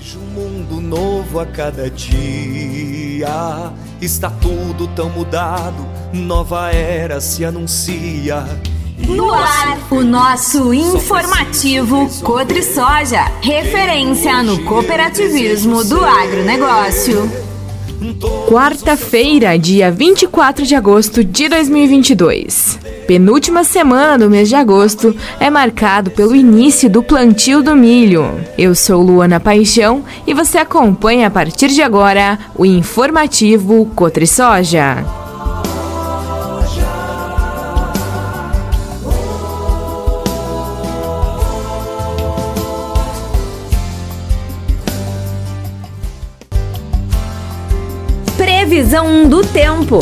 Vejo um mundo novo a cada dia, está tudo tão mudado, nova era se anuncia. No ar, o nosso informativo Cotrisoja, referência no cooperativismo do agronegócio. Quarta-feira, dia 24 de agosto de 2022. Penúltima semana do mês de agosto é marcado pelo início do plantio do milho. Eu sou Luana Paixão e você acompanha a partir de agora o informativo Cotrisoja. Previsão do tempo.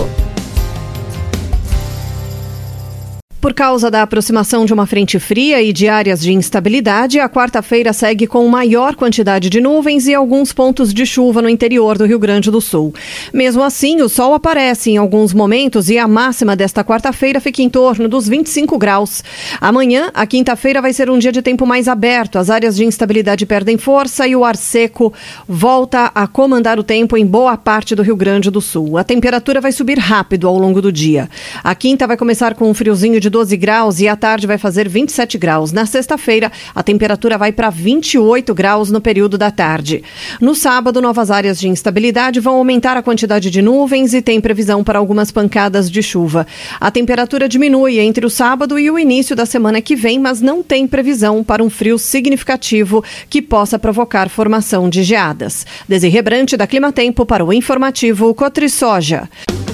Por causa da aproximação de uma frente fria e de áreas de instabilidade, a quarta-feira segue com maior quantidade de nuvens e alguns pontos de chuva no interior do Rio Grande do Sul. Mesmo assim, o sol aparece em alguns momentos e a máxima desta quarta-feira fica em torno dos 25 graus. Amanhã, a quinta-feira, vai ser um dia de tempo mais aberto. As áreas de instabilidade perdem força e o ar seco volta a comandar o tempo em boa parte do Rio Grande do Sul. A temperatura vai subir rápido ao longo do dia. A quinta vai começar com um friozinho de 12 graus e à tarde vai fazer 27 graus. Na sexta-feira, a temperatura vai para 28 graus no período da tarde. No sábado, novas áreas de instabilidade vão aumentar a quantidade de nuvens e tem previsão para algumas pancadas de chuva. A temperatura diminui entre o sábado e o início da semana que vem, mas não tem previsão para um frio significativo que possa provocar formação de geadas. Desirê Brant, da Climatempo, para o informativo Cotrisoja.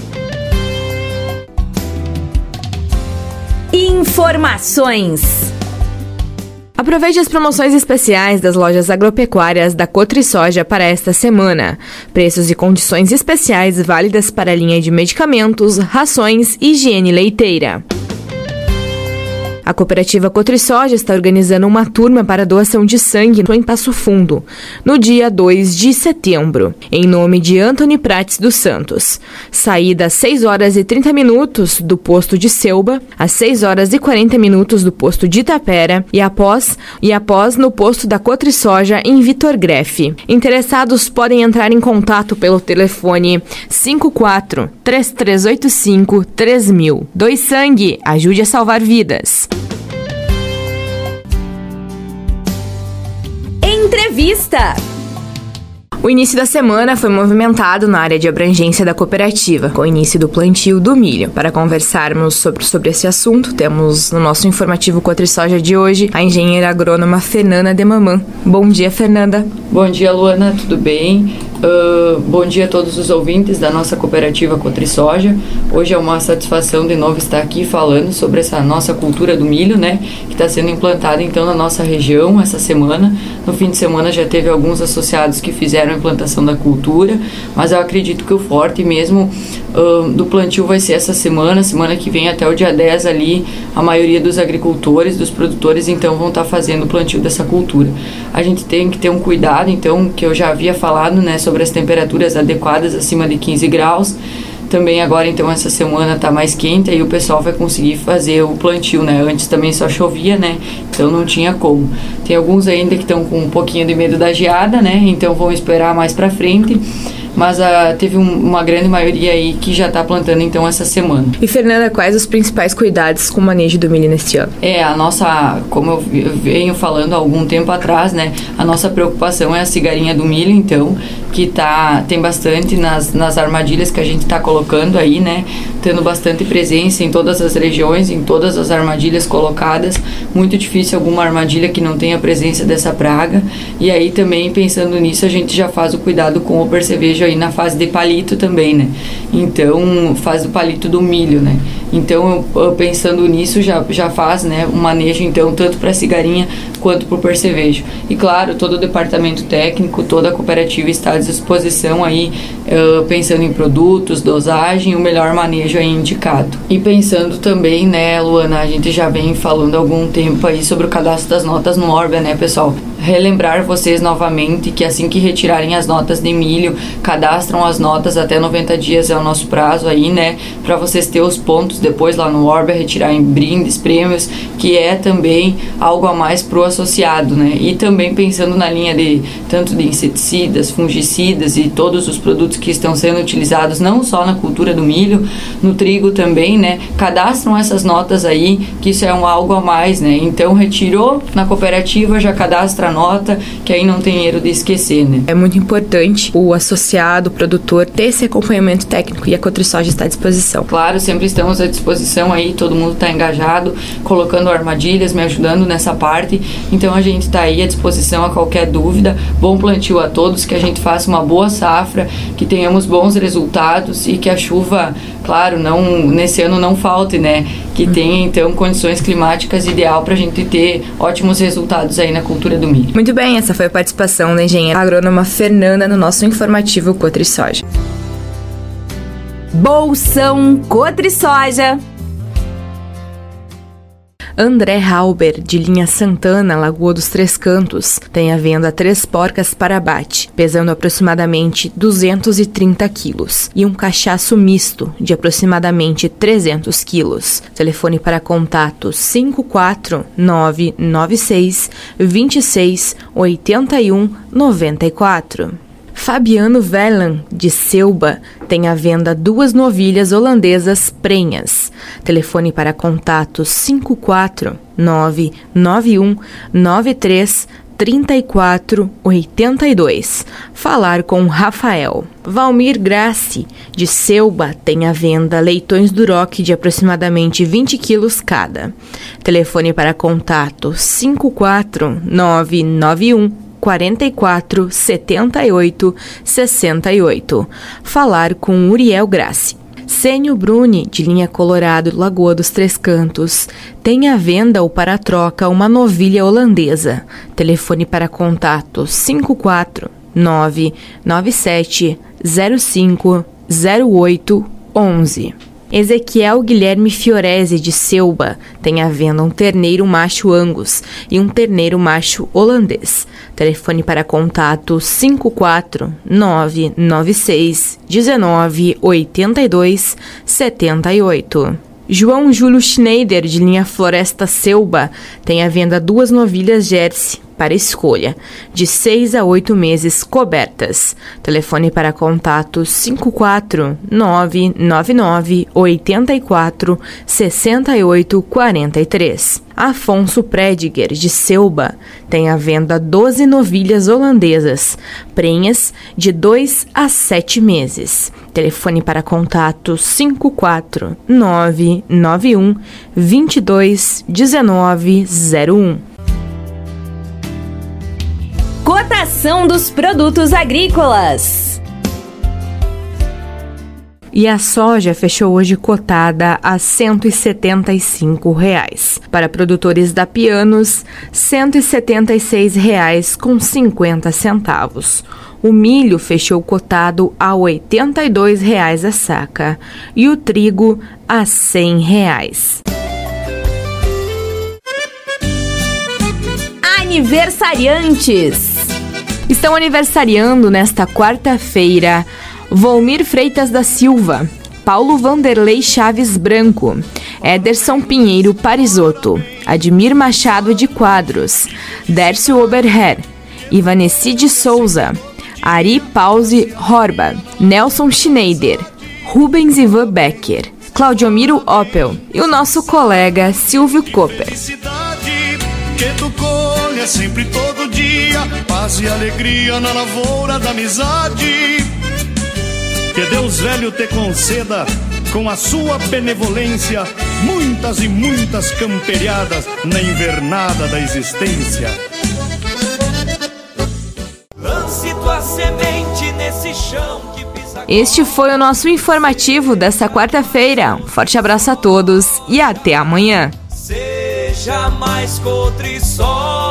Informações. Aproveite as promoções especiais das lojas agropecuárias da Cotrisoja para esta semana. Preços e condições especiais válidas para a linha de medicamentos, rações e higiene leiteira. A cooperativa Cotrisoja está organizando uma turma para doação de sangue em Passo Fundo, no dia 2 de setembro, em nome de Antony Prates dos Santos. Saída às 6 horas e 30 minutos do posto de Selba, às 6 horas e 40 minutos do posto de Itapera e após no posto da Cotrisoja em Vitor Grefe. Interessados podem entrar em contato pelo telefone 54-3385-3000. Doe sangue, ajude a salvar vidas. Entrevista. O início da semana foi movimentado na área de abrangência da cooperativa, com o início do plantio do milho. Para conversarmos sobre esse assunto, temos no nosso informativo Cotrisoja de hoje a engenheira agrônoma Fernanda Demamã. Bom dia, Fernanda. Bom dia, Luana, tudo bem? Bom dia a todos os ouvintes da nossa cooperativa Cotrisoja. Hoje é uma satisfação de novo estar aqui falando sobre essa nossa cultura do milho, né, que está sendo implantada então na nossa região essa semana. No fim de semana já teve alguns associados que fizeram a implantação da cultura, mas eu acredito que o forte mesmo do plantio vai ser essa semana que vem até o dia 10 ali, a maioria dos agricultores, dos produtores então vão estar fazendo o plantio dessa cultura. A gente tem que ter um cuidado então, que eu já havia falado, né, sobre as temperaturas adequadas acima de 15 graus. Também agora, então, essa semana tá mais quente, aí o pessoal vai conseguir fazer o plantio, né? Antes também só chovia, né? Então não tinha como. Tem alguns ainda que estão com um pouquinho de medo da geada, né? Então vão esperar mais pra frente. Mas teve uma grande maioria aí que já está plantando então essa semana. E Fernanda, quais os principais cuidados com o manejo do milho neste ano? A nossa, como eu venho falando há algum tempo atrás, né, a nossa preocupação é a cigarinha do milho, então, que tem bastante nas armadilhas que a gente está colocando aí, né, tendo bastante presença em todas as regiões, em todas as armadilhas colocadas. Muito difícil alguma armadilha que não tenha presença dessa praga. E aí também, pensando nisso, a gente já faz o cuidado com o percevejo aí na fase de palito também, né? Então, faz o palito do milho, né? Então, eu pensando nisso, já faz, né, um manejo, então, tanto para a cigarinha quanto para o percevejo. E, claro, todo o departamento técnico, toda a cooperativa está à disposição aí, pensando em produtos, dosagem, o melhor manejo aí indicado. E pensando também, né, Luana, a gente já vem falando há algum tempo aí sobre o cadastro das notas no Orbia, né, pessoal? relembrar vocês novamente que assim que retirarem as notas de milho, cadastram as notas, até 90 dias é o nosso prazo aí, né, para vocês ter os pontos depois lá no Orbia, retirarem brindes, prêmios, que é também algo a mais pro associado, né, e também pensando na linha de tanto de inseticidas, fungicidas e todos os produtos que estão sendo utilizados, não só na cultura do milho, no trigo também, né, cadastram essas notas aí, que isso é algo a mais, né, então retirou na cooperativa, já cadastra a nota, que aí não tem erro de esquecer, né. É muito importante o associado, o produtor, ter esse acompanhamento técnico, e a Cotrisoja está à disposição. Claro, sempre estamos à disposição aí, todo mundo está engajado, colocando armadilhas, me ajudando nessa parte, então a gente está aí à disposição a qualquer dúvida. Bom plantio a todos, que a gente faça uma boa safra, que tenhamos bons resultados e que a chuva, claro, nesse ano não falte, né, que tenha então condições climáticas ideal para a gente ter ótimos resultados aí na cultura do milho. Muito bem, essa foi a participação da engenheira agrônoma Fernanda no nosso informativo Cotrisoja. Bolsão Cotrisoja. André Halber, de linha Santana, Lagoa dos Três Cantos, tem à venda 3 porcas para abate, pesando aproximadamente 230 quilos, e um cachaço misto, de aproximadamente 300 quilos. Telefone para contato 54996 26 81 94. Fabiano Vellan, de Selba, tem à venda 2 novilhas holandesas prenhas. Telefone para contato 54991 93 34 82. Falar com Rafael. Valmir Grassi, de Selba, tem à venda leitões Duroc de aproximadamente 20 quilos cada. Telefone para contato 54991 44 78 68. Falar com Uriel Grassi. Sênio Bruni, de linha Colorado, Lagoa dos Três Cantos, tem à venda ou para troca uma novilha holandesa. Telefone para contato 54997 05 08 11. Ezequiel Guilherme Fiorese, de Selba, tem à venda um terneiro macho Angus e um terneiro macho holandês. Telefone para contato 54996 19 82 78. João Júlio Schneider, de linha Floresta Selba, tem à venda 2 novilhas Jersey para escolha, de 6 a 8 meses cobertas. Telefone para contato 54999 84 68 43. Afonso Prediger, de Selba, tem à venda 12 novilhas holandesas, prenhas de 2 a 7 meses. Telefone para contato 54991 22 19 01. Cotação dos produtos agrícolas. E a soja fechou hoje cotada a R$ 175. Para produtores da Pianos, R$ 176,50. O milho fechou cotado a R$ 82 a saca e o trigo a R$ 100. Aniversariantes. Estão aniversariando nesta quarta-feira Volmir Freitas da Silva, Paulo Vanderlei Chaves Branco, Ederson Pinheiro Parisotto, Admir Machado de Quadros, Dércio Oberher, Ivaneci de Souza, Ari Pause Horba, Nelson Schneider, Rubens Ivan Becker, Claudiomiro Opel e o nosso colega Silvio Cooper. Que tu colha sempre todo dia, paz e alegria na lavoura da amizade. Que Deus velho te conceda, com a sua benevolência, muitas e muitas camperiadas na invernada da existência. Lance tua semente nesse chão que pisa. Este foi o nosso informativo desta quarta-feira. Um forte abraço a todos e até amanhã. Seja mais Cotrisoja.